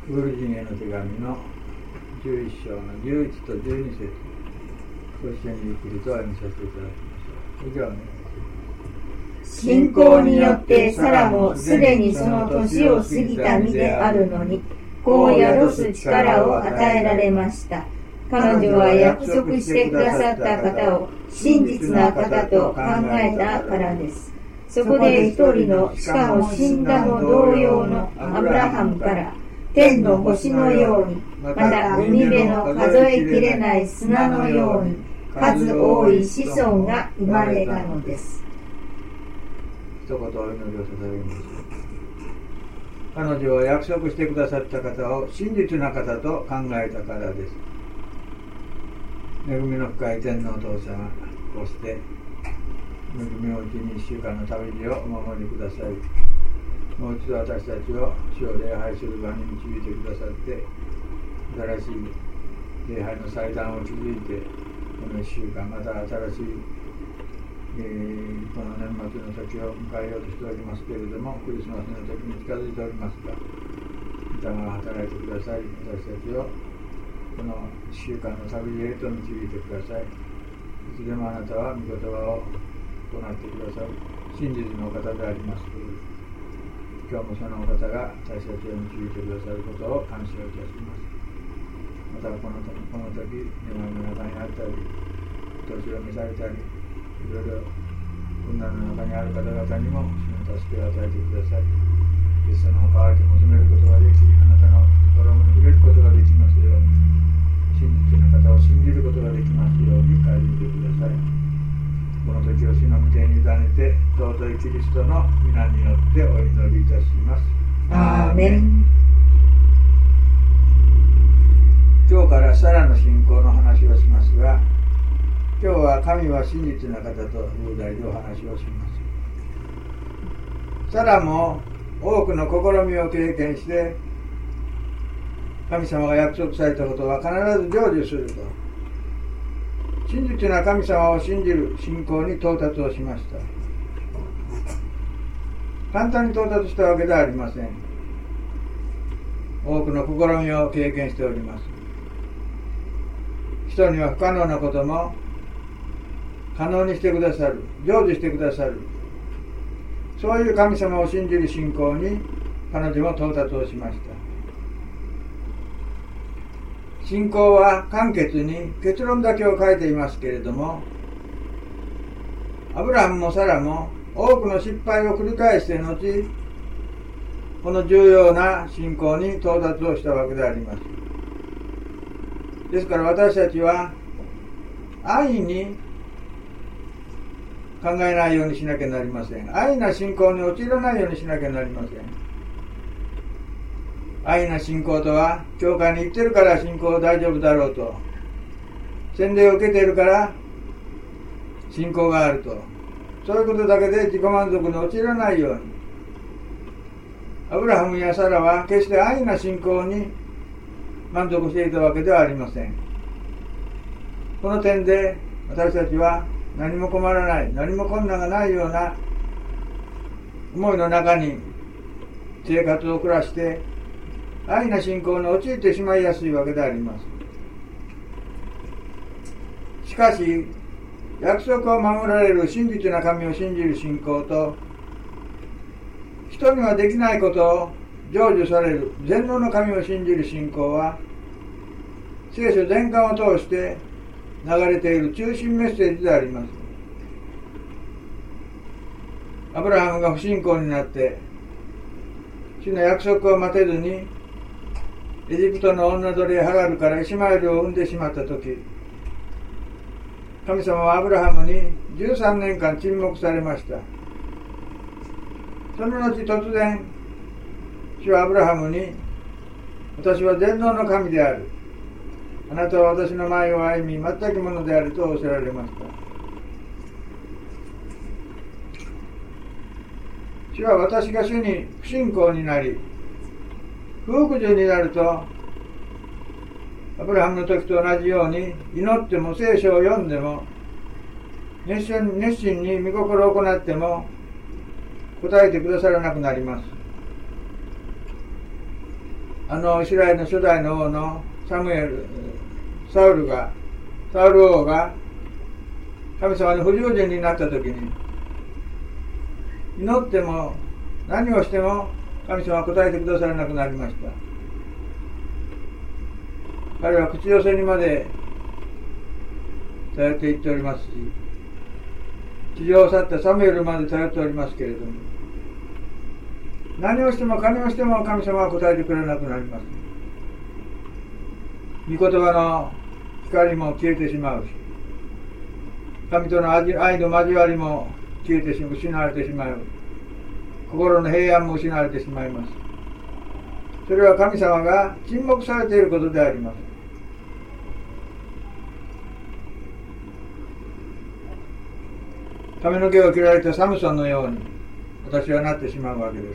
ウル人への手紙の11章の11と12節、ご一緒にゆっくりと読みさせていただきましょう。以上ね。 信仰によってサラもすでにその年を過ぎた身であるのに、子を宿す力を与えられました。彼女は約束してくださった方を真実な方と考えたからです。そこで一人の、しかも死んだも同様のアブラハムから天の星のように、また海辺の数えきれない砂のように数多い子孫が生まれたのです。 一言お祈りを捧げます。彼女は約束してくださった方を真実な方と考えたからです。恵みの深い天皇お父様、こうして恵みをうちに1週間の旅路をお守りください。もう一度私たちを主を礼拝する場に導いてくださって、新しい礼拝の祭壇を築いて、この1週間また新しい、この年末の時を迎えようとしておりますけれども、クリスマスの時に近づいておりますが、御霊が働いてください。私たちをこの1週間の旅へと導いてください。いつでもあなたは御言葉を行ってくださる真実のお方であります。今日もそのお方が私たちを導いてくださることを感謝いたします。またこの時病の中にあったり、年を召されたり、いろいろ困難の中にある方々にもその助けを与えてください。イエス様を代わりに求めることができ、あなたの心に触れることができますように、真実な方を信じることができますように変えてください。この時を主の御手に委ねて、尊いキリストの皆によってお祈りいたします。 アーメン。 今日からサラの信仰の話をしますが、今日は神は真実な方という題でお話をします。サラも多くの試みを経験して、神様が約束されたことは必ず成就すると、真実な神様を信じる信仰に到達をしました。簡単に到達したわけではありません。多くの試みを経験しております。人には不可能なことも可能にしてくださる、成就してくださる、そういう神様を信じる信仰に彼女も到達をしました。信仰は簡潔に結論だけを書いていますけれども、アブラハムもサラも多くの失敗を繰り返して後、この重要な信仰に到達をしたわけであります。ですから私たちは安易に考えないようにしなきゃなりません。安易な信仰に陥らないようにしなきゃなりません。安易な信仰とは、教会に行ってるから信仰大丈夫だろうと、洗礼を受けているから信仰があると、そういうことだけで自己満足に陥らないように、アブラハムやサラは決して安易な信仰に満足していたわけではありません。この点で私たちは何も困らない、何も困難がないような思いの中に生活を暮らして安易な信仰に陥ってしまいやすいわけであります。しかし約束を守られる真実な神を信じる信仰と、人にはできないことを成就される全能の神を信じる信仰は、聖書全巻を通して流れている中心メッセージであります。アブラハムが不信仰になって主の約束を待てずにエジプトの女奴隷ハガルからイシマエルを産んでしまったとき、神様はアブラハムに13年間沈黙されました。その後突然、主はアブラハムに、私は全能の神である。あなたは私の前を歩み、全くものであると仰せられました。主は私が主に不信仰になり、不服従になると、アブラハムの時と同じように祈っても聖書を読んでも熱心に御心を行っても答えてくださらなくなります。 イスラエルの初代の王のサウル王が神様に不従順になった時に、祈っても何をしても神様は答えてくださらなくなりました。彼は口寄せにまで頼っていっておりますし、地上を去ったサムエルまで頼っておりますけれども、何をしても神様は答えてくれなくなります。御言葉の光も消えてしまうし、神との愛の交わりも失われてしまう。心の平安も失われてしまいます。それは神様が沈黙されていることであります。髪の毛を切られたサムソンのように私はなってしまうわけです。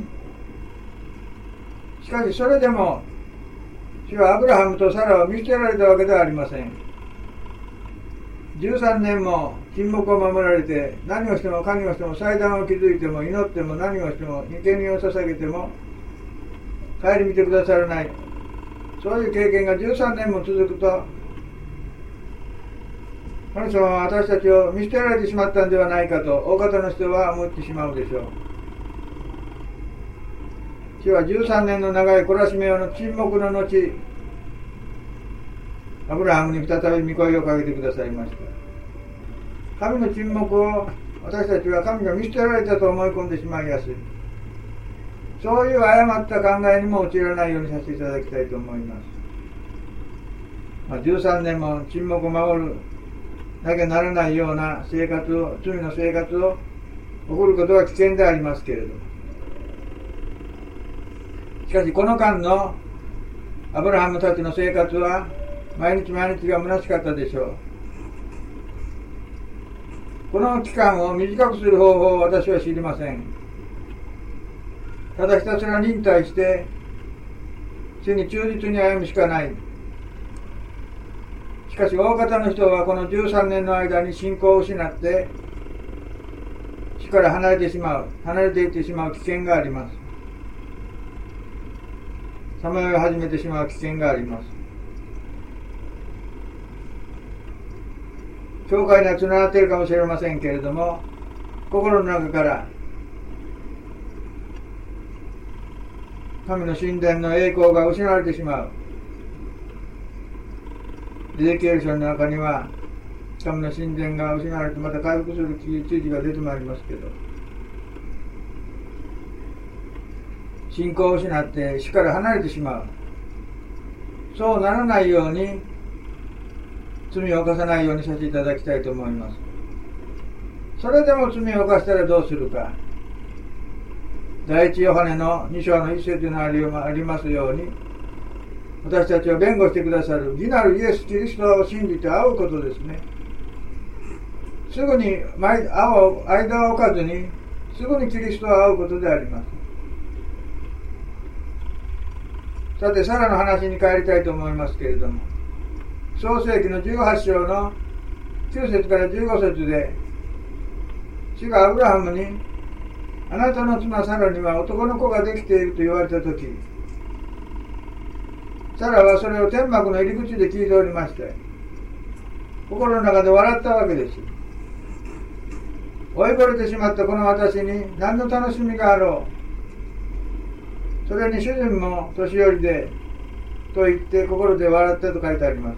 しかしそれでも主はアブラハムとサラを見捨てられたわけではありません。13年も沈黙を守られて、何をしても神をしても祭壇を築いても祈っても何をしても生贄を捧げても顧みてくださらない、そういう経験が13年も続くと、神様は私たちを見捨てられてしまったんではないかと大方の人は思ってしまうでしょう。主は13年の長い懲らしめ用の沈黙の後、アブラハムに再び御声をかけてくださいました。神の沈黙を私たちは神が見捨てられたと思い込んでしまいやすい。そういう誤った考えにも陥らないようにさせていただきたいと思います。13年も沈黙を守るなきゃならないような罪の生活を送ることは危険でありますけれど、しかしこの間のアブラハムたちの生活は毎日毎日が虚しかったでしょう。この期間を短くする方法を私は知りません。ただひたすら忍耐して主に忠実に歩むしかない。しかし大方の人はこの13年の間に信仰を失って主から離れていってしまう危険があります。さまよい始めてしまう危険があります。教会にはつながっているかもしれませんけれども、心の中から神の神殿の栄光が失われてしまう。エゼキエル書の中には神の神殿が失われてまた回復する記事が出てまいりますけど、信仰を失って主から離れてしまう。そうならないように罪を犯さないようにさせていただきたいと思います。それでも罪を犯したらどうするか。第一ヨハネの2章の1節にありますように、私たちを弁護してくださる義なるイエス・キリストを信じて会うことですね。すぐに間を置かずにすぐにキリストを会うことであります。さてサラの話に帰りたいと思いますけれども、創世記の18章の9節から15節で主がアブラハムに、あなたの妻サラには男の子ができていると言われたとき、サラはそれを天幕の入り口で聞いておりまして、心の中で笑ったわけです。老いぼれてしまったこの私に何の楽しみがあろう。それに主人も年寄りでと言って心で笑ったと書いてあります。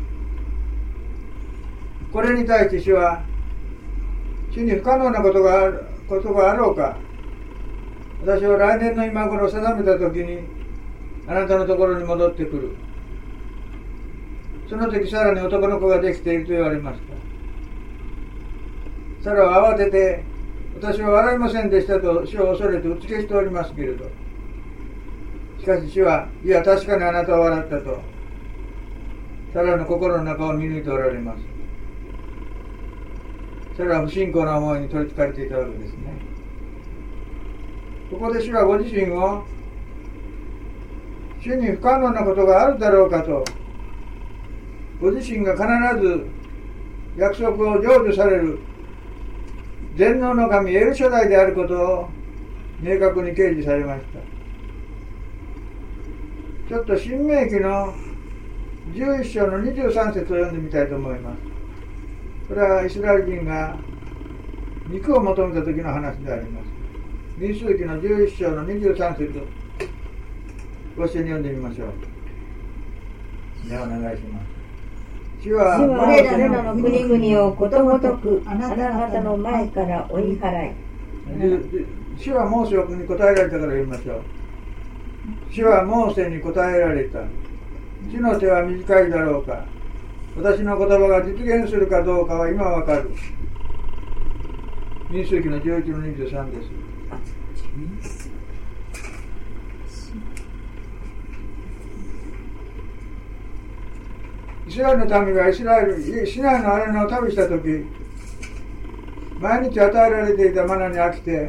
これに対して主は、主に不可能なことがあろうか。私は来年の今頃定めた時にあなたのところに戻ってくる。その時さらに男の子ができていると言われました。サラは慌てて、私は笑いませんでしたと主を恐れて打ち消しておりますけれど、しかし主は、いや確かにあなたは笑ったとサラの心の中を見抜いておられます。サラは不信仰な思いに取りつかれていたわけですね。ここで主はご自身を主に不可能なことがあるだろうかと、ご自身が必ず約束を成就される全能の神エルシャダイであることを明確に掲示されました。 ちょっと新明記の11章の23節を読んでみたいと思います。これはイスラエル人が肉を求めた時の話であります。民数記の11章の23節ご一緒に読んでみましょう。ではお願いします。主は我らの国々をことごとくあなた方の前から追い払い。 主はモーセに答えられたから言いましょう。主はモーセに答えられた。主の手は短いだろうか。私の言葉が実現するかどうかは今わかる。民数記の11の23です。イスラエルの民がシナイの荒野を旅したとき、毎日与えられていたマナに飽きて、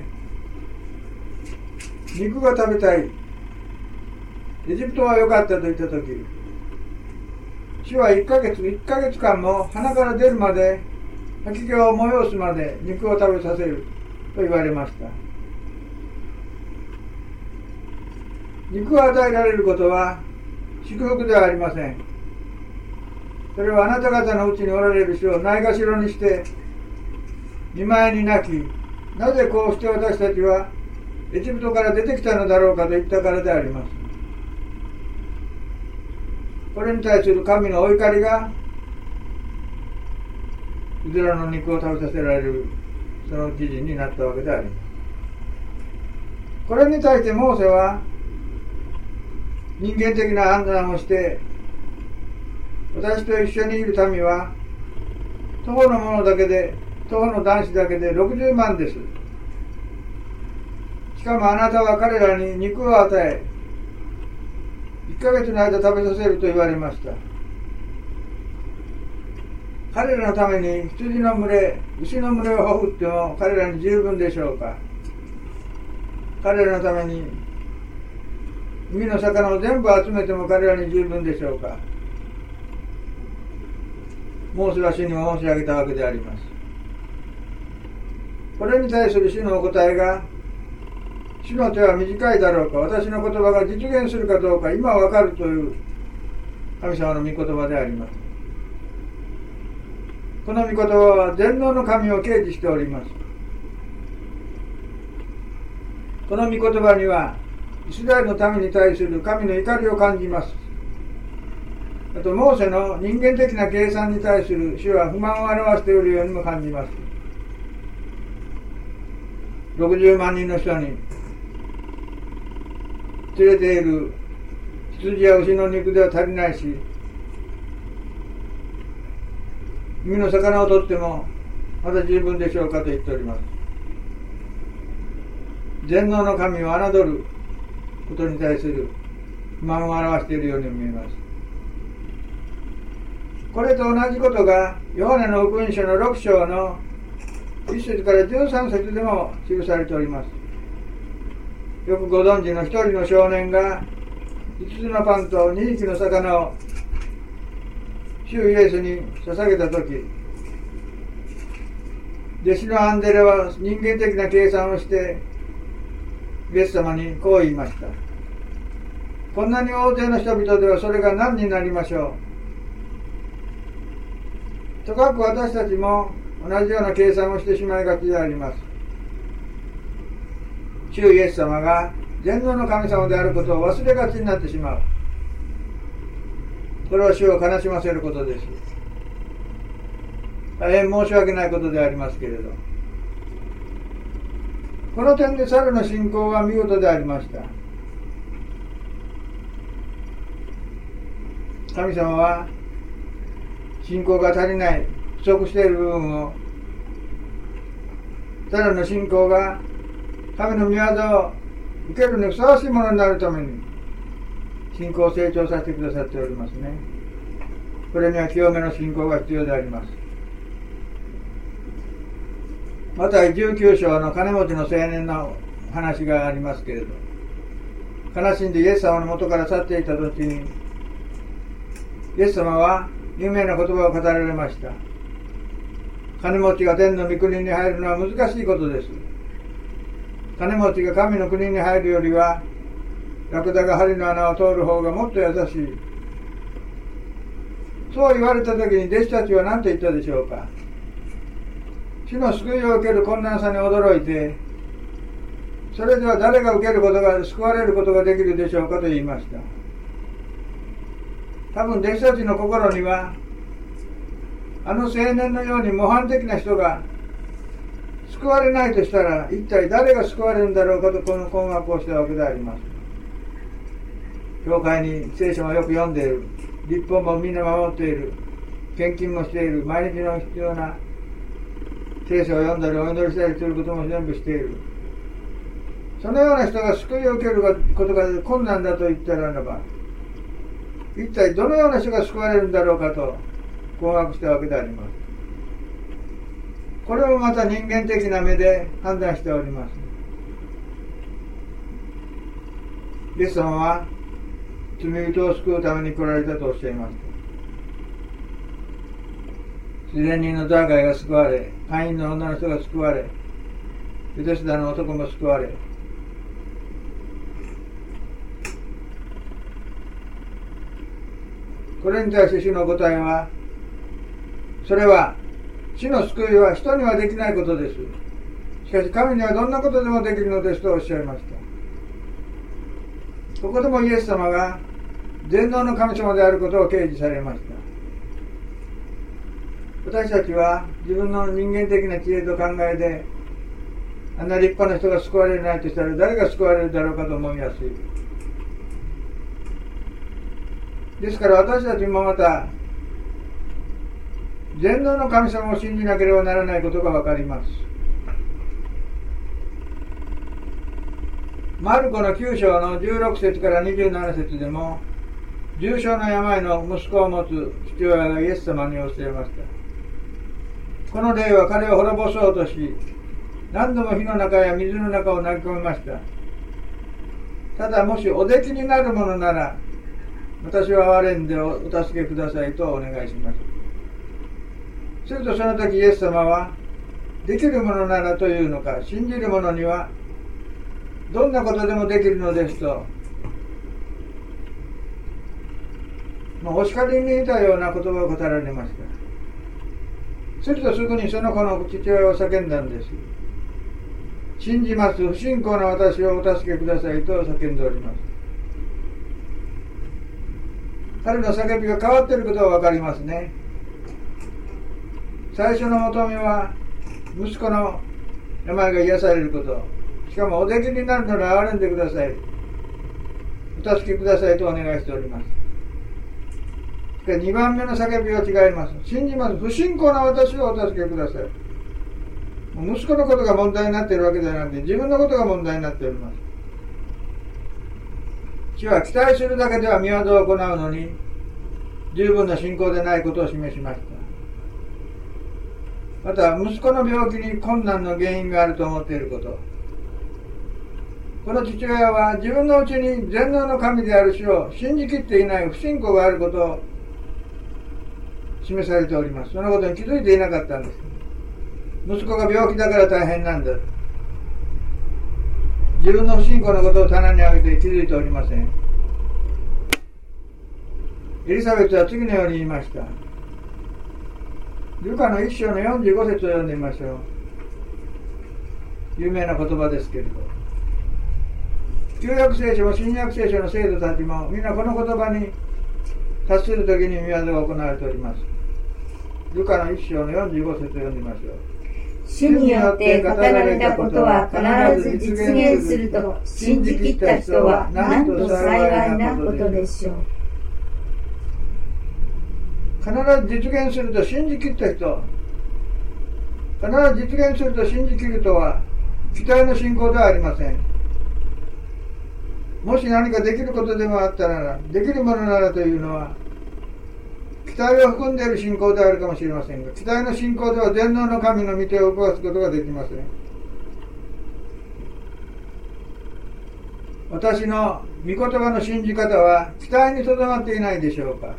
肉が食べたい。エジプトは良かったと言ったとき、主は1ヶ月間も鼻から出るまで、吐き気を催すまで肉を食べさせると言われました。肉を与えられることは祝福ではありません。それはあなた方のうちにおられる主をないがしろにして見舞いに泣き、なぜこうして私たちはエジプトから出てきたのだろうかと言ったからであります。これに対する神のお怒りがイスラエルの肉を食べさせられるその記事になったわけであります。これに対してモーセは人間的な判断をして、私と一緒にいる民は徒歩の者だけで、徒歩の男子だけで60万です。しかもあなたは彼らに肉を与え、1ヶ月の間食べさせると言われました。彼らのために羊の群れ、牛の群れをほふっても彼らに十分でしょうか。彼らのために海の魚を全部集めても彼らに十分でしょうか。モーセは主にも申し上げたわけであります。これに対する主のお答えが、主の手は短いだろうか、私の言葉が実現するかどうか今わかるという神様の御言葉であります。この御言葉は全能の神を掲示しております。この御言葉にはイスラエルの民に対する神の怒りを感じます。あとモーセの人間的な計算に対する主は不満を表しているようにも感じます。60万人の人に連れている羊や牛の肉では足りないし、海の魚を取ってもまだ十分でしょうかと言っております。全能の神を侮ることに対する不満を表しているように見えます。これと同じことがヨハネの福音書の6章の1節から13節でも記されております。よくご存知の一人の少年が5つのパンと2匹の魚を主イエスに捧げたとき、弟子のアンデレは人間的な計算をしてイエス様にこう言いました。こんなに大勢の人々ではそれが何になりましょう。とかく私たちも同じような計算をしてしまいがちであります。主イエス様が全能の神様であることを忘れがちになってしまう。これは主を悲しませることです。大変申し訳ないことでありますけれど、この点で猿の信仰は見事でありました。神様は信仰が足りない、不足している部分を、猿の信仰が神の御業を受けるにふさわしいものになるために信仰を成長させてくださっておりますね。これには清めの信仰が必要であります。また19章の金持ちの青年の話がありますけれど、悲しんでイエス様の元から去っていた時にイエス様は有名な言葉を語られました。金持ちが天の御国に入るのは難しいことです。金持ちが神の国に入るよりはラクダが針の穴を通る方がもっと優しい。そう言われた時に弟子たちは何と言ったでしょうか。主の救いを受ける困難さに驚いて、それでは誰が受けることが、救われることができるでしょうかと言いました。多分弟子たちの心には、あの青年のように模範的な人が救われないとしたら、一体誰が救われるんだろうかとこの困惑をしたわけであります。教会に聖書をよく読んでいる、立法もみんな守っている、献金もしている、毎日の必要な聖書を読んだりお祈りしたりすることも全部している。そのような人が救いを受けることが困難だと言ったならば、一体どのような人が救われるんだろうかと困惑したわけであります。これもまた人間的な目で判断しております。イエス様は罪人を救うために来られたとおっしゃいました。自然人のザーガイが救われ、会員の女の人が救われ、ベテスダの男も救われ、これに対して主の答えは、それは主の救いは人にはできないことです。しかし神にはどんなことでもできるのですとおっしゃいました。ここでもイエス様が全能の神様であることを掲示されました。私たちは自分の人間的な知恵と考えで、あんな立派な人が救われないとしたら誰が救われるだろうかと思いやすい。ですから私たちもまた全能の神様を信じなければならないことがわかります。マルコの9章の16節から27節でも、重症の病の息子を持つ父親がイエス様に教えました。この霊は彼を滅ぼそうとし、何度も火の中や水の中を投げ込みました。ただもしおできになるものなら、私は憐れんでお助けくださいとお願いしました。するとその時イエス様は、できるものならというのか、信じる者にはどんなことでもできるのですと、お叱りに似たような言葉を語られました。するとすぐにその子の父親は叫んだんです。信じます、不信仰な私をお助けくださいと叫んでおります。彼の叫びが変わっていることはわかりますね。最初の求めは息子の病が癒されること、しかもおできになるなら憐れんでください、お助けくださいとお願いしております。2番目の叫びは違います。信じます、不信仰な私をお助けください。息子のことが問題になっているわけではなくて、自分のことが問題になっております。主は期待するだけでは御業を行うのに十分な信仰でないことを示しました。また息子の病気に困難の原因があると思っていること、この父親は自分のうちに全能の神である主を信じきっていない不信仰があることを示されております。そのことに気づいていなかったんです。息子が病気だから大変なんだ、自分の不信仰のことを棚に上げて気づいておりません。エリザベスは次のように言いました。ルカの1章の45節を読んでみましょう。有名な言葉ですけれど、旧約聖書も新約聖書の生徒たちもみんなこの言葉に達するときに御業が行われております。ルカの1章の45節を読んでみましょう。 主によって語られたことは必ず実現すると信じきった人はなんと幸いなことでしょう。 必ず実現すると信じきった人、必ず実現すると信じきるとは期待の信仰ではありません。もし何かできることでもあったなら、できるものならというのは期待を含んでいる信仰であるかもしれませんが、期待の信仰では全能の神の御手を動かすことができません。私の御言葉の信じ方は期待にとどまっていないでしょうか。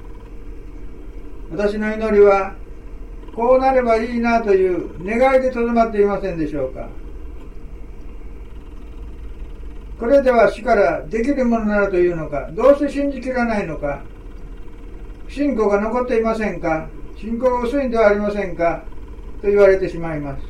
私の祈りはこうなればいいなという願いでとどまっていませんでしょうか。 これでは主からできるものならというのか、どうして信じきらないのか、不信仰が残っていませんか、信仰が薄いんではありませんかと言われてしまいます。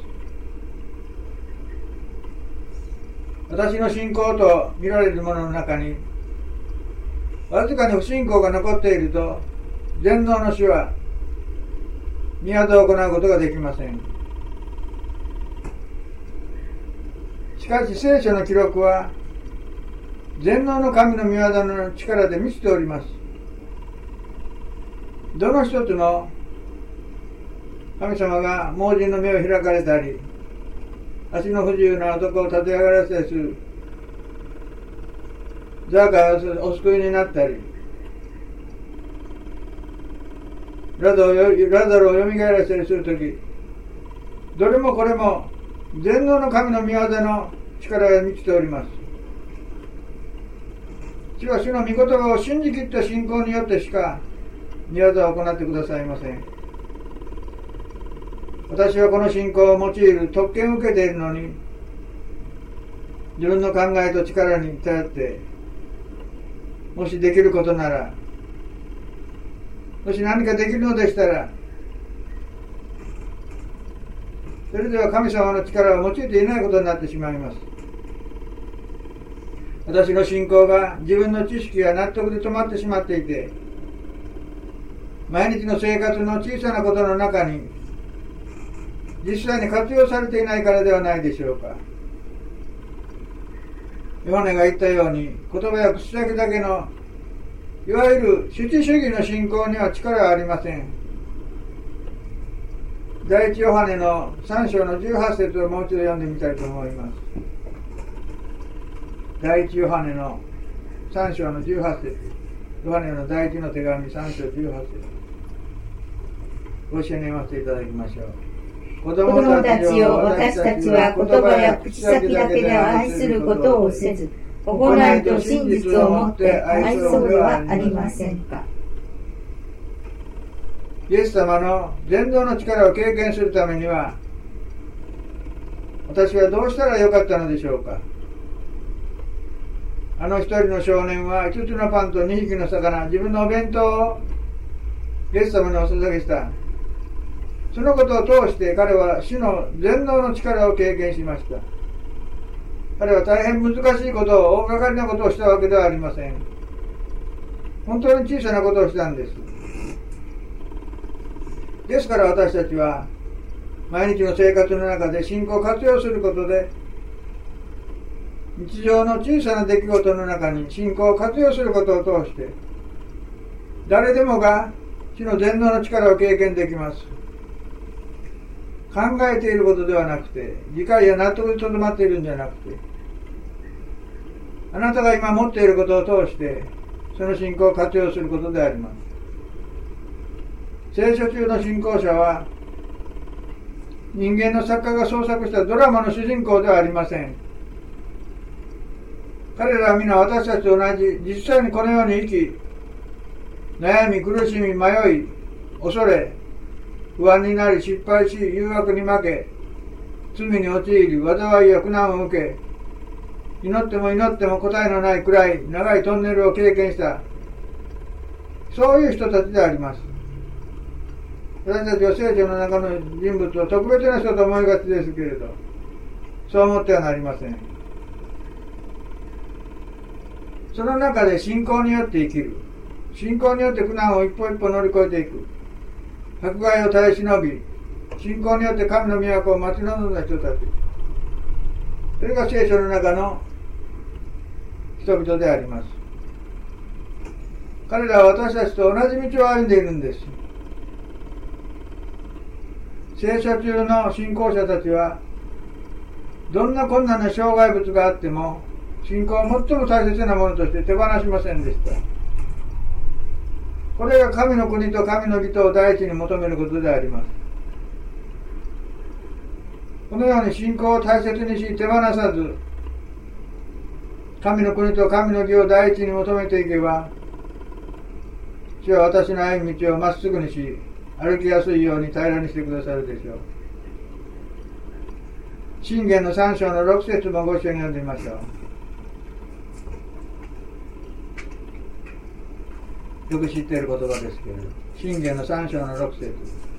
私の信仰と見られるものの中にわずかに不信仰が残っていると、全能の主は宮業を行うことができません。しかし聖書の記録は全能の神の御業の力で満ちております。どの一つの神様が盲人の目を開かれたり、足の不自由な男を立て上がらせたりする、ザーカーがお救いになったり、ラザロをよみがえらせたりするとき、どれもこれも全能の神の御業の力が満ちております。主は主の御言葉を信じきった信仰によってしか御業を行ってくださいません。私はこの信仰を用いる特権を受けているのに、自分の考えと力に頼って、もしできることなら、もし何かできるのでしたら、それでは神様の力を用いていないことになってしまいます。私の信仰が自分の知識や納得で止まってしまっていて、毎日の生活の小さなことの中に実際に活用されていないからではないでしょうか。ヨハネが言ったように、言葉や口先だけのいわゆる主治主義の信仰には力はありません。第一ヨハネの3章の18節をもう一度読んでみたいと思います。第一ヨハネの3章の18節、ヨハネの第一の手紙3章18節、ご一緒に読ませていただきましょう。子供たちを私たちは言葉や口先だけで愛することをせず、行いと真実をもって愛そうではありませんか。イエス様の全能の力を経験するためには、私はどうしたらよかったのでしょうか。あの一人の少年は5つのパンと2匹の魚、自分のお弁当をイエス様にお捧げした。そのことを通して彼は主の全能の力を経験しました。彼は大変難しいことを、大掛かりなことをしたわけではありません。本当に小さなことをしたんです。ですから私たちは毎日の生活の中で信仰を活用することで、日常の小さな出来事の中に信仰を活用することを通して、誰でもが主の全能の力を経験できます。考えていることではなくて、理解や納得にとどまっているんじゃなくて、あなたが今持っていることを通してその信仰を活用することであります。聖書中の信仰者は人間の作家が創作したドラマの主人公ではありません。彼らは皆私たちと同じ、実際にこのように生き、悩み、苦しみ、迷い、恐れ、不安になり、失敗し、誘惑に負け、罪に陥り、災いや苦難を受け、祈っても祈っても答えのないくらい長いトンネルを経験した、そういう人たちであります。私たちは聖書の中の人物を特別な人と思いがちですけれど、そう思ってはなりません。その中で信仰によって生きる、信仰によって苦難を一歩一歩乗り越えていく、迫害を耐え忍び、信仰によって神の都を待ち望んだ人たち、それが聖書の中の人々であります。彼らは私たちと同じ道を歩んでいるんです。聖書中の信仰者たちは、どんな困難な障害物があっても、信仰を最も大切なものとして手放しませんでした。これが神の国と神の義とを第一に求めることであります。このように信仰を大切にし手放さず、神の国と神の義を第一に求めていけば、主は私の歩み道をまっすぐにし、歩きやすいように平らにしてくださるでしょう。箴言の3章の6節もご一緒に読んでみましょう。 よく知っている言葉ですけれど、箴言の3章の6節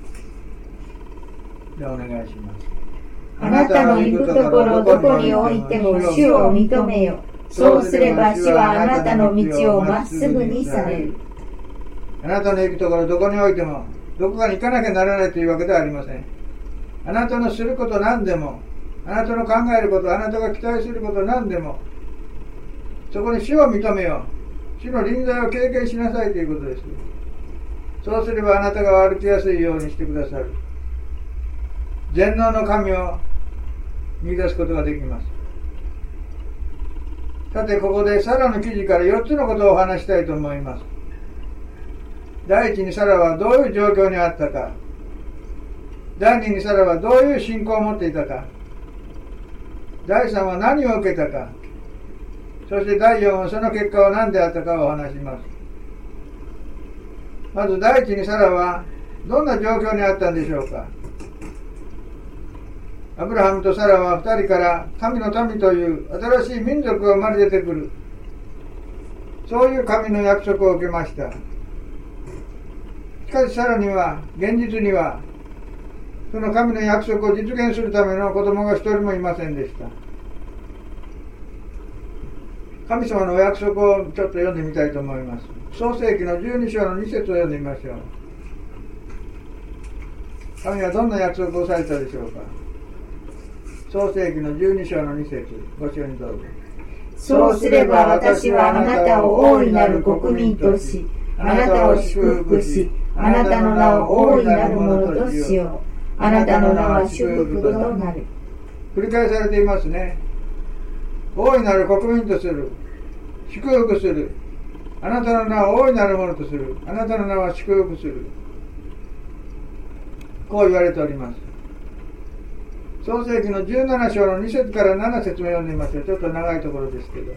でお願いします。 あなたの行くところどこにおいても主を認めよ。そうすれば主はあなたの道をまっすぐにされる。 あなたの行くところどこにおいても、どこかに行かなきゃならないというわけではありません。あなたのすること何でも、あなたの考えること、あなたが期待すること何でも、そこに主を認めよう。主の臨在を経験しなさいということです。そうすればあなたが歩きやすいようにしてくださる。全能の神を見出すことができます。さて、ここでサラの記事から4つのことをお話したいと思います。第一にサラはどういう状況にあったか。第二にサラはどういう信仰を持っていたか。第三は何を受けたか。そして第四はその結果は何であったかをお話します。まず第一にサラはどんな状況にあったんでしょうか。アブラハムとサラは2人から神の民という新しい民族が生まれ出てくる、そういう神の約束を受けました。しかしサラには現実にはその神の約束を実現するための子供が一人もいませんでした。神様のお約束をちょっと読んでみたいと思います。創世記の12章の2節を読んでみましょう。神はどんな約束をされたでしょうか。創世記の12章の2節、ご一緒にどうぞ。 そうすれば私はあなたを大いなる国民とし、あなたを祝福し、あなたの名を大いなるものとしよう。あなたの名は祝福となる。 繰り返されていますね。大いなる国民とする、祝福する、あなたの名を大いなるものとする、あなたの名は祝福する、こう言われております。創世記の17章の2節から7節も読んでみましょう。ちょっと長いところですけど、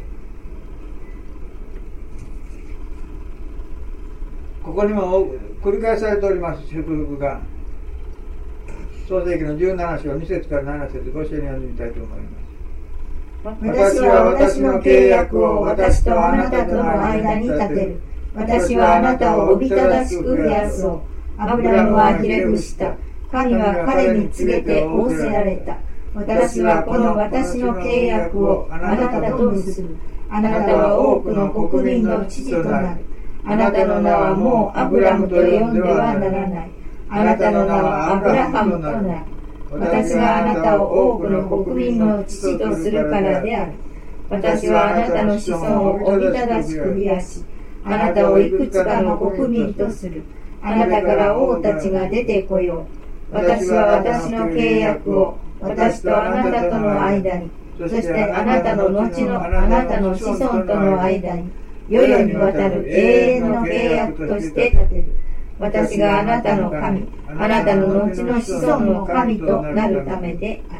ここにも繰り返されております。祝福が創世記の17章2節から7節、ご一緒に読んでみたいと思います。 私は私の契約を私とあなたとの間に立てる。私はあなたをおびただしく増やそう。アブラムはひれ伏した。神は彼に告げて仰せられた。私はこの私の契約をあなたと結ぶ。あなたは多くの国民の父となる。あなたの名はもうアブラムと呼んではならない。あなたの名はアブラハムとなる。私があなたを多くの国民の父とするからである。私はあなたの子孫をおびただしく増やし、あなたをいくつかの国民とする。あなたから王たちが出てこよう。私は私の契約を私とあなたとの間に、そしてあなたの後のあなたの子孫との間に、世々にわたる永遠の契約として立てる。私があなたの神、あなたの後の子孫の神となるためである。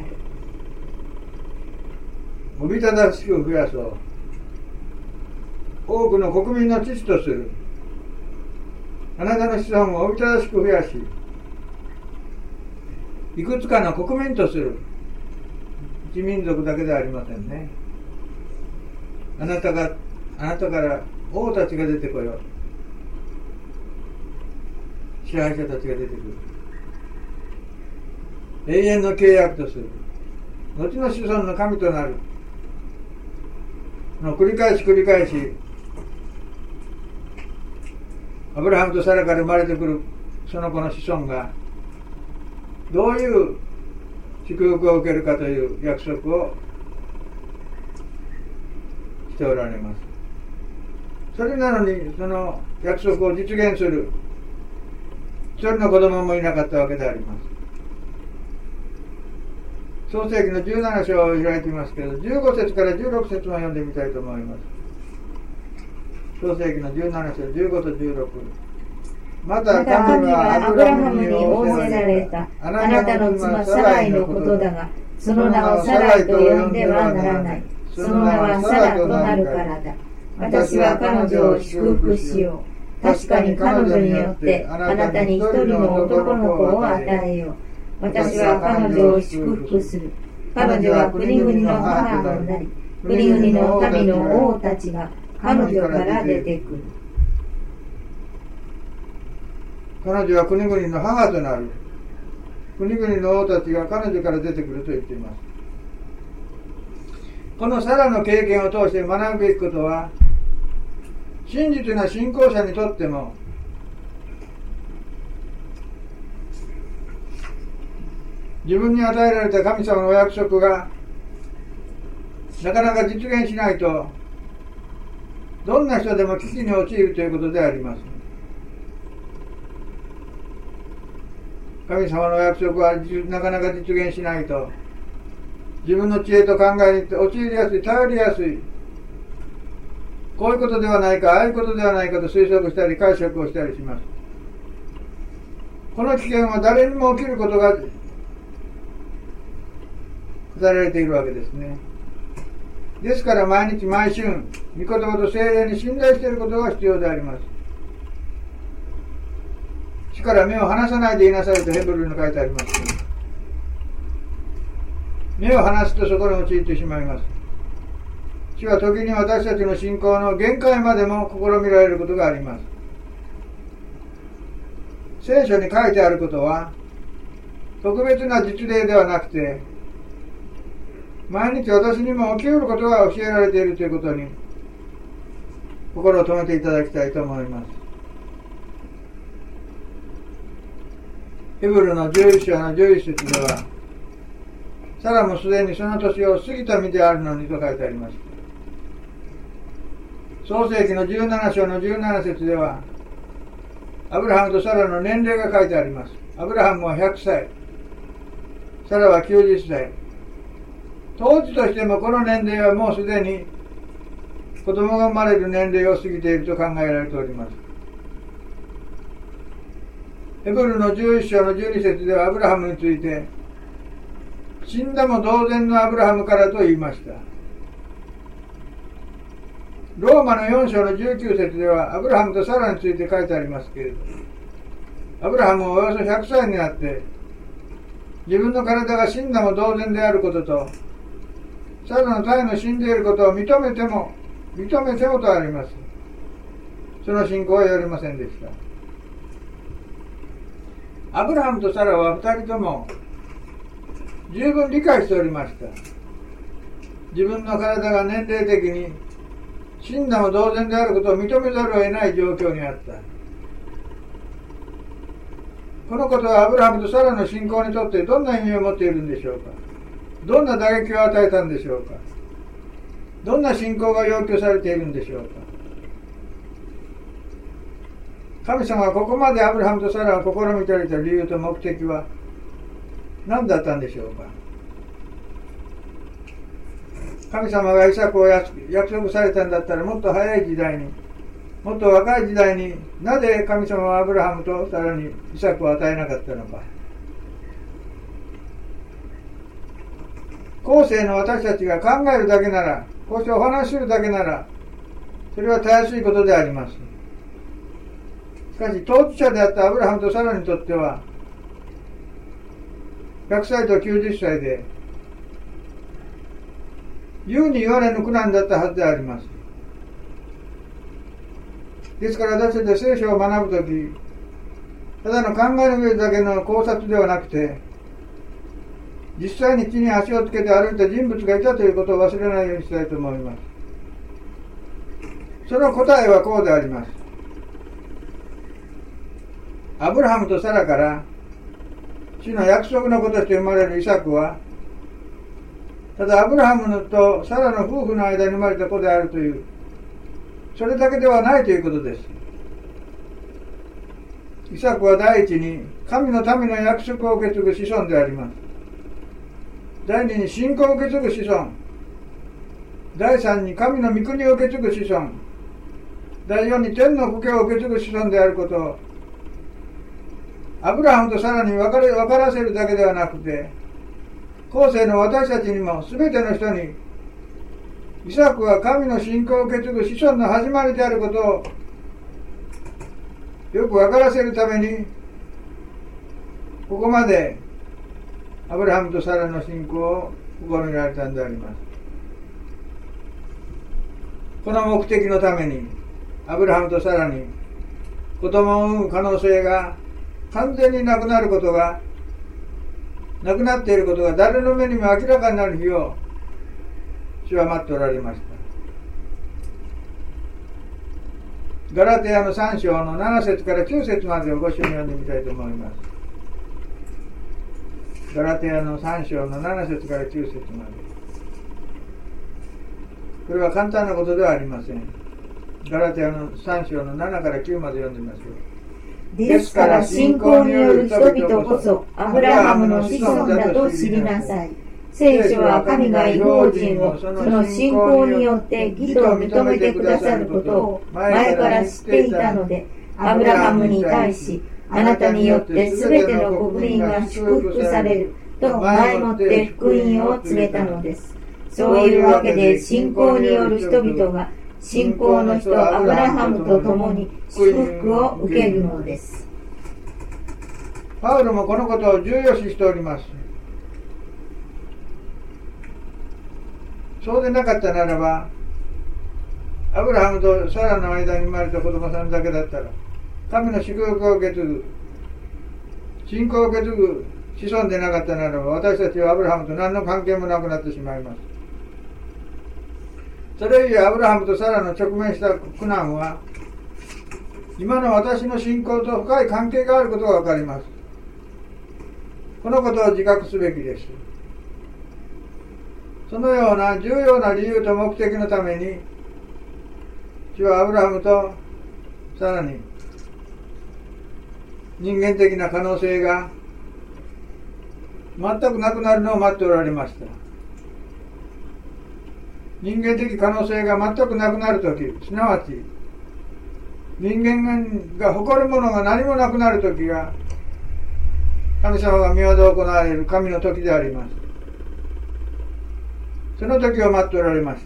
おびただしく増やそう。多くの国民の父とする。あなたの子孫をおびただしく増やし、いくつかの国民とする。一民族だけではありませんね。あなたから王たちが出てこよう。支配者たちが出てくる。永遠の契約とする。後の子孫の神となる。の繰り返し、アブラハムとサラから生まれてくるその子の子孫がどういう祝福を受けるかという約束をしておられます。それなのにその約束を実現する一人の子供もいなかったわけであります。創世記の17章を開いていますけれど、15節から16節も読んでみたいと思います。創世記の17章15と16。また神はアブラハムに仰せられた。あなたの妻サライのことだが、その名をサライと呼んではならない。その名はサラとなるからだ。私は彼女を祝福しよう。確かに彼女によってあなたに一人の男の子を与えよう。私は彼女を祝福する。彼女は国々の母となり、国々の民の王たちが彼女から出てくる。 彼女は国々の母となる。国々の王たちが彼女から出てくると言っています。このサラの経験を通して学ぶべきことは、真実な信仰者にとっても、自分に与えられた神様のお約束がなかなか実現しないと、どんな人でも危機に陥るということであります。神様のお約束はなかなか実現しないと、自分の知恵と考えに陥りやすい、頼りやすい、こういうことではないか、ああいうことではないかと推測したり解釈をしたりします。この危険は誰にも起きることが語られているわけですね。ですから毎日毎春、御言葉と聖霊に信頼していることが必要であります。主から目を離さないでいなさいとヘブルに書いてあります。目を離すとそこに陥ってしまいます。主は時に私たちの信仰の限界までも試みられることがあります。聖書に書いてあることは特別な実例ではなくて、毎日私にも起きうることが教えられているということに心を留めていただきたいと思います。ヘブルの11章の11節では、サラもすでにその年を過ぎた身であるのにと書いてあります。創世記の17章の17節では、アブラハムとサラの年齢が書いてあります。アブラハムは100歳、サラは90歳。当時としてもこの年齢はもうすでに子供が生まれる年齢を過ぎていると考えられております。ヘブルの11章の12節ではアブラハムについて、死んだも同然のアブラハムからと言いました。ローマの4章の19節ではアブラハムとサラについて書いてありますけれど、アブラハムはおよそ100歳になって自分の体が死んだも同然であることと、サラの体の死んでいることを認めてもとあります。その信仰はよりませんでした。アブラハムとサラは2人とも十分理解しておりました。自分の体が年齢的に死んだも同然であることを認めざるを得ない状況にあった。このことはアブラハムとサラの信仰にとってどんな意味を持っているんでしょうか。どんな打撃を与えたんでしょうか。どんな信仰が要求されているんでしょうか。神様はここまでアブラハムとサラを試みておられた理由と目的は何だったんでしょうか。神様がイサクを約束されたんだったら、もっと早い時代に、もっと若い時代に、なぜ神様はアブラハムとサラにイサクを与えなかったのか。後世の私たちが考えるだけなら、こうしてお話しするだけなら、それはたやすいことであります。しかし当事者であったアブラハムとサラにとっては、100歳と90歳で言うに言われぬ苦難だったはずであります。ですから私たちは聖書を学ぶとき、ただの考えの上だけの考察ではなくて、実際に地に足をつけて歩いた人物がいたということを忘れないようにしたいと思います。その答えはこうであります。アブラハムとサラから主の約束の子として生まれるイサクは、ただアブラハムとサラの夫婦の間に生まれた子であるという、それだけではないということです。イサクは第一に神の民の約束を受け継ぐ子孫であります。第二に信仰を受け継ぐ子孫。第三に神の御国を受け継ぐ子孫。第四に天の国家を受け継ぐ子孫であることを、アブラハムとサラに分からせるだけではなくて、後世の私たちにも全ての人に、イサクは神の信仰を受け継ぐ子孫の始まりであることをよく分からせるために、ここまでアブラハムとサラの信仰を試みられたんであります。この目的のためにアブラハムとサラに子供を産む可能性が完全になくなることが、なくなっていることが誰の目にも明らかになる日を主は待っておられました。ガラテヤの3章の7節から9節までをご一緒に読んでみたいと思います。ガラテヤの3章の7節から9節まで。これは簡単なことではありません。ガラテヤの3章の7から9まで読んでみましょう。 ですから信仰による人々こそアブラハムの子孫だと知りなさい。聖書は神が異邦人をその信仰によって義と認めてくださることを前から知っていたので、アブラハムに対し、あなたによってすべての国民が祝福されると前もって福音を告げたのです。そういうわけで信仰による人々が信仰の人アブラハムと共に祝福を受けるのです。 パウロもこのことを重要視しております。そうでなかったならば、アブラハムとサラの間に生まれた子供さんだけだったら、神の祝福を受け継ぐ、信仰を受け継ぐ子孫でなかったならば、私たちはアブラハムと何の関係もなくなってしまいます。それゆえアブラハムとサラの直面した苦難は、今の私の信仰と深い関係があることがわかります。このことを自覚すべきです。そのような重要な理由と目的のために、主はアブラハムとサラに人間的な可能性が全くなくなるのを待っておられました。人間的可能性が全くなくなるとき、すなわち人間が誇るものが何もなくなるときが、神様が御業を行われる神の時であります。その時を待っておられました。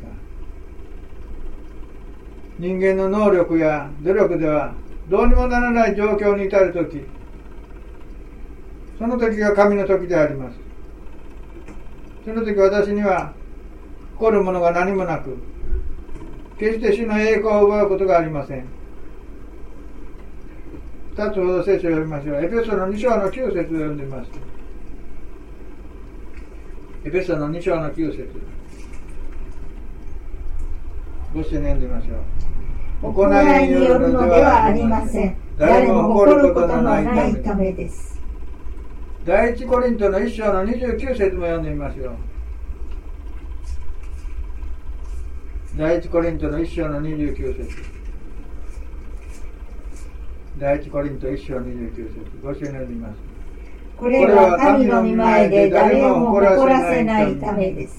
人間の能力や努力ではどうにもならない状況に至るとき、その時が神の時であります。その時私には誇るものが何もなく、決して主の栄光を奪うことがありません。2つほど聖書を読みましょう。エペソの2章の9節を読んでみます。エペソの2章の9節、ご一緒に読んでみましょう。 行いによるのではありません。誰も誇ることのないためです。 第一コリントの1章の29節も読んでみましょう。第一コリントの1章の29節。第一コリント1章29節。ご一緒に読んでみます。 これは神の御前で誰をも誇らせないためです。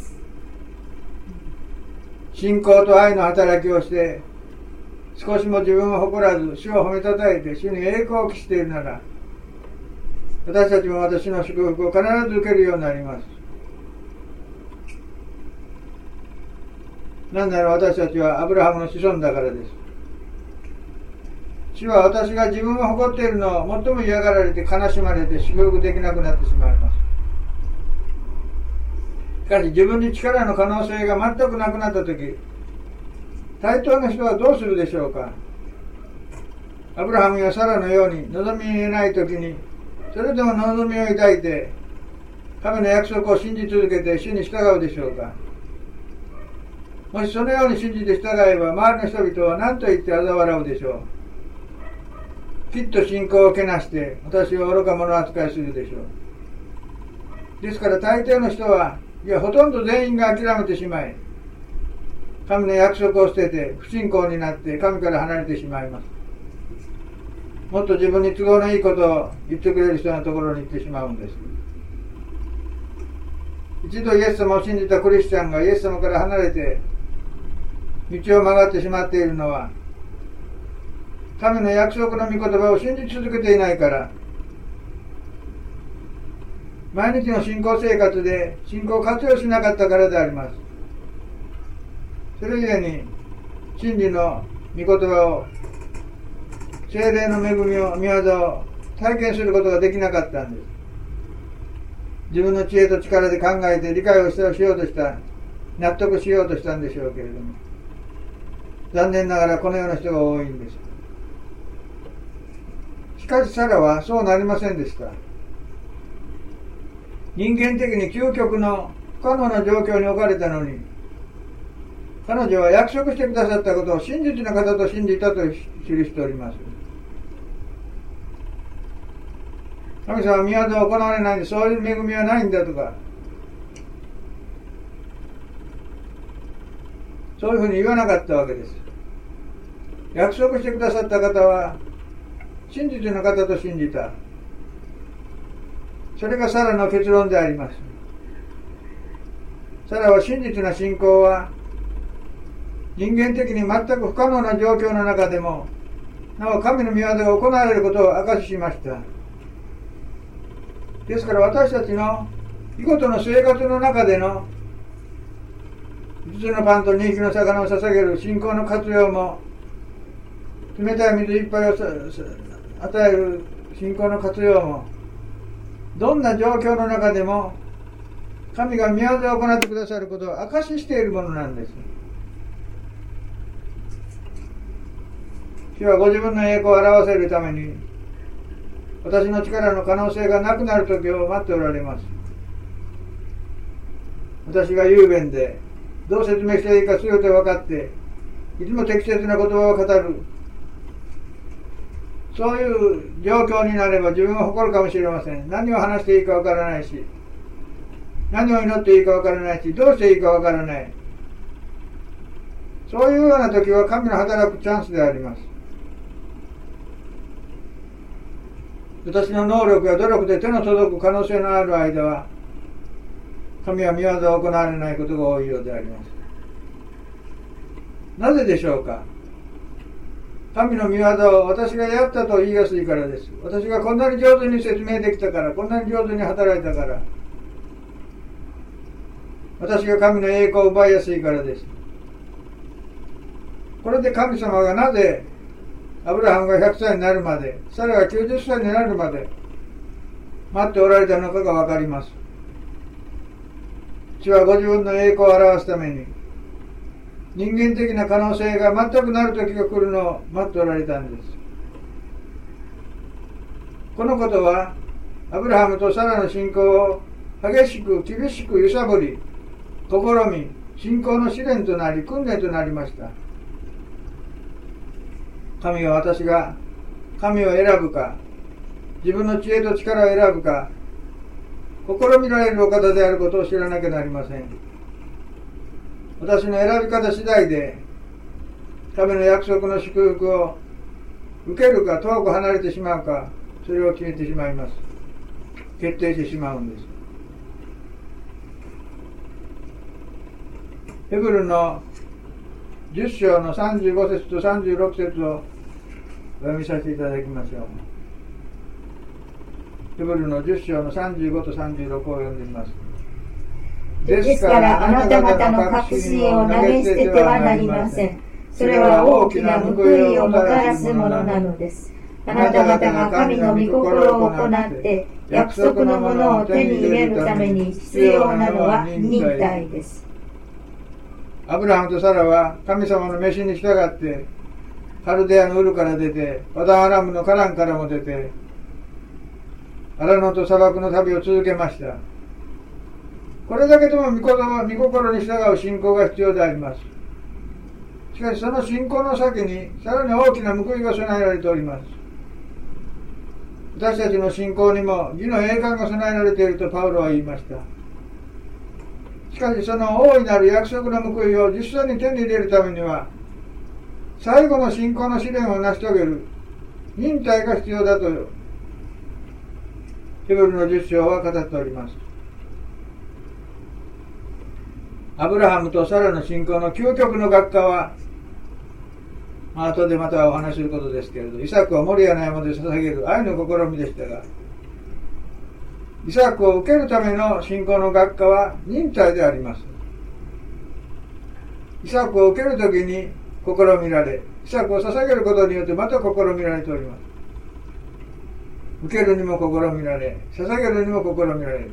信仰と愛の働きをして、少しも自分を誇らず、主を褒めたたえて、主に栄光を期しているなら、私たちも私の祝福を必ず受けるようになります。なんなら私たちはアブラハムの子孫だからです。主は私が自分を誇っているのを最も嫌がられて悲しまれて祝福できなくなってしまいます。しかし自分に力の可能性が全くなくなったとき、対等の人はどうするでしょうか。アブラハムやサラのように望み得ないときに、それでも望みを抱いて、神の約束を信じ続けて主に従うでしょうか。もしそのように信じて従えば、周りの人々は何と言って嘲笑うでしょう。きっと信仰をけなして、私を愚か者扱いするでしょう。ですから大抵の人は、いやほとんど全員が諦めてしまい、神の約束を捨てて不信仰になって神から離れてしまいます。もっと自分に都合のいいことを言ってくれる人のところに行ってしまうんです。一度イエス様を信じたクリスチャンがイエス様から離れて道を曲がってしまっているのは、神の約束の御言葉を信じ続けていないから、毎日の信仰生活で信仰を活用しなかったからであります。それゆえに真理の御言葉を、聖霊の恵みを、御業を体験することができなかったんです。自分の知恵と力で考えて理解をしようとした、納得しようとしたんでしょうけれども、残念ながらこのような人が多いんです。 しかしサラはそうなりませんでした。人間的に究極の不可能な状況に置かれたのに、彼女は約束してくださったことを真実な方と信じたと記しております。神様は宮で行われないんで、そういう恵みはないんだとか、そういうふうに言わなかったわけです。約束してくださった方は真実の方と信じた。それがサラの結論であります。サラは真実な信仰は人間的に全く不可能な状況の中でもなお神の御業が行われることを証ししました。ですから私たちの日ごとの生活の中での5つのパンと2匹の魚を捧げる信仰の活用も、冷たい水一杯を与える信仰の活用も、どんな状況の中でも神が御業を行ってくださることを証ししているものなんです。主はご自分の栄光を表せるために私の力の可能性がなくなる時を待っておられます。私が雄弁でどう説明していいか全て分かっていつも適切な言葉を語る、そういう状況になれば自分は誇るかもしれません。何を話していいか分からないし、何を祈っていいか分からないし、どうしていいか分からない。そういうような時は神の働くチャンスであります。私の能力や努力で手の届く可能性のある間は神は御業を行われないことが多いようであります。なぜでしょうか。神の御業を私がやったと言いやすいからです。私がこんなに上手に説明できたから、こんなに上手に働いたから、私が神の栄光を奪いやすいからです。これで神様がなぜアブラハムが100歳になるまで、サラが90歳になるまで待っておられたのかがわかります。主はご自分の栄光を表すために人間的な可能性が全くなる時が来るのを待っておられたんです。このことはアブラハムとサラの信仰を激しく厳しく揺さぶり、試み、信仰の試練となり訓練となりました。神は私が神を選ぶか、自分の知恵と力を選ぶか、試みられるお方であることを知らなきゃなりません。私の選び方次第で神の約束の祝福を受けるか遠く離れてしまうか、それを決めてしまいます。決定してしまうんです。ヘブルの10章の35節と36節をお読みさせていただきましょう。ヘブルの10章の35と36を読んでみます。 ですからあなた方の確信を投げ捨ててはなりません。それは大きな報いをもたらすものなのです。あなた方が神の御心を行って約束のものを手に入れるために必要なのは忍耐です。 アブラハムとサラは神様の召しに従ってカルデアのウルから出て、パダンアラムのカランからも出て、アラノと砂漠の旅を続けました。これだけでも御心に従う信仰が必要であります。しかしその信仰の先にさらに大きな報いが備えられております。私たちの信仰にも義の栄冠が備えられているとパウロは言いました。しかしその大いなる約束の報いを実際に手に入れるためには、最後の信仰の試練を成し遂げる忍耐が必要だとヘブルの10章は語っております。アブラハムとサラの信仰の究極の学科は、後でまたお話しすることですけれど、イサクはモリアの山で捧げる愛の試みでしたが、イサクを受けるための信仰の学科は忍耐であります。イサクを受けるときに試みられ、イサクを捧げることによってまた試みられております。受けるにも試みられ、捧げるにも試みられる。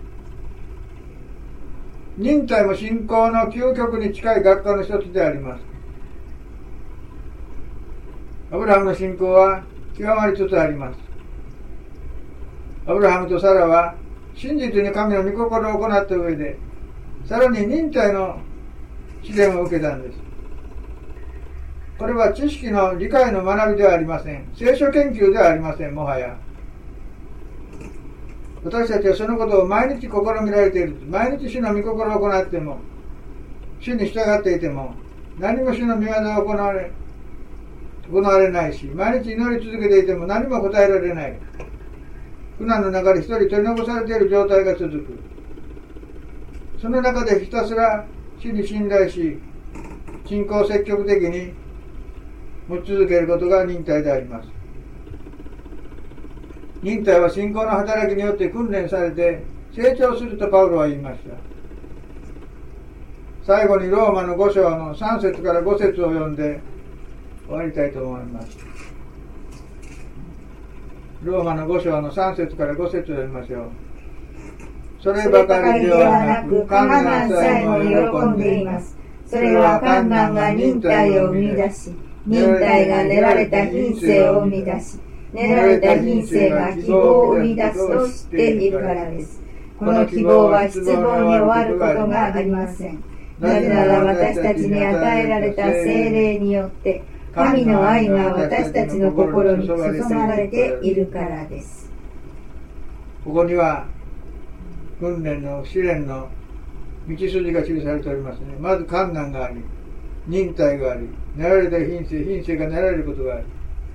忍耐も信仰の究極に近い学科の一つであります。アブラハムの信仰は極まりつつあります。アブラハムとサラは真実に神の御心を行った上で、さらに忍耐の試練を受けたんです。これは知識の理解の学びではありません。聖書研究ではありません。もはや私たちはそのことを毎日試みられている。毎日主の御心を行っても、主に従っていても、何も主の御業が行われないし、毎日祈り続けていても何も答えられない。苦難の中で一人取り残されている状態が続く。その中でひたすら主に信頼し、信仰を積極的に持ち続けることが忍耐であります。忍耐は信仰の働きによって訓練されて成長するとパウロは言いました。最後にローマの5章の3節から5節を読んで終わりたいと思います。ローマの5章の3節から5節を読みましょう。そればかりではなく、観難さえも喜んでいます。それは観難が忍耐を生み出し、忍耐が練られた品性を生み出し、練られた品性が希望を生み出すと知っているからです。この希望は失望に終わることがありません。なぜなら私たちに与えられた聖霊によって、神の愛が私たちの心に注がれているからです。ここには訓練の試練の道筋が記されておりますね。まず観難があり、忍耐があり、練られた品性が練られることがあり、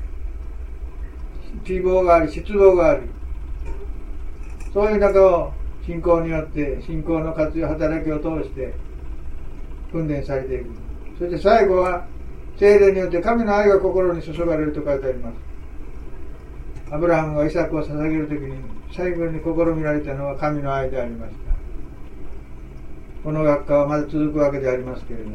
希望があり、失望があり、そういう中を信仰によって、信仰の活用働きを通して訓練されていく。そして最後は聖霊によって神の愛が心に注がれると書いてあります。アブラハムがイサクを捧げるときに最後に試みられたのは神の愛でありました。この学科はまだ続くわけでありますけれど、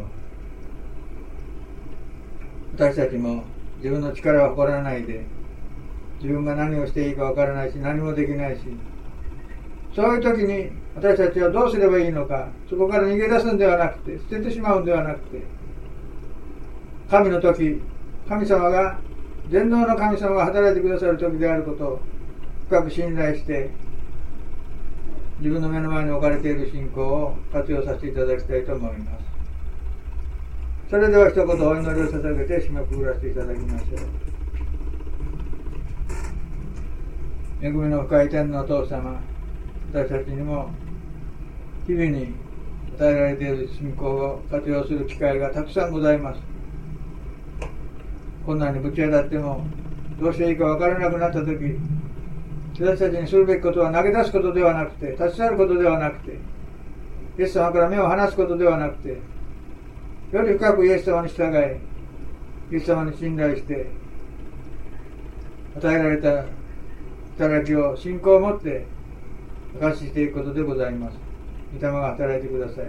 私たちも自分の力を誇らないで、自分が何をしていいかわからないし、何もできないし、そういう時に私たちはどうすればいいのか、そこから逃げ出すんではなくて、捨ててしまうんではなくて、神の時、神様が、全能の神様が働いてくださる時であることを深く信頼して、自分の目の前に置かれている信仰を活用させていただきたいと思います。それでは一言お祈りを捧げて締めくくらせていただきましょう。恵みの深い天のお父様、私たちにも日々に与えられている信仰を活用する機会がたくさんございます。困難にぶち当たってもどうしていいか分からなくなったとき、私たちにするべきことは投げ出すことではなくて、立ち去ることではなくて、イエス様から目を離すことではなくて、より深くイエス様に従い、イエス様に信頼して与えられた働きを信仰を持って証ししていくことでございます。御霊が働いてください。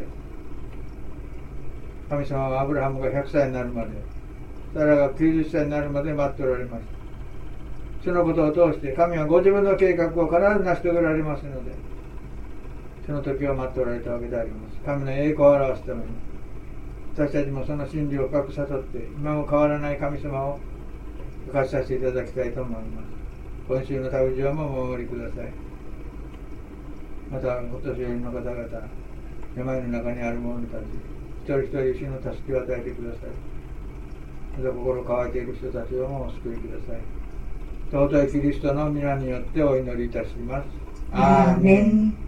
神様はアブラハムが100歳になるまで、サラが90歳になるまで待っておられました。そのことを通して神はご自分の計画を必ず成し遂げられますので、その時を待っておられたわけであります。神の栄光を表すために、私たちもその真理を深く悟って、今も変わらない神様を明かしさせていただきたいと思います。今週の旅路もお守りください。またお年寄りの方々、病の中にある者たち、一人一人主の助けを与えてください。また心乾いている人たちをもお救いください。尊いキリストの皆によってお祈りいたします。 アーメン。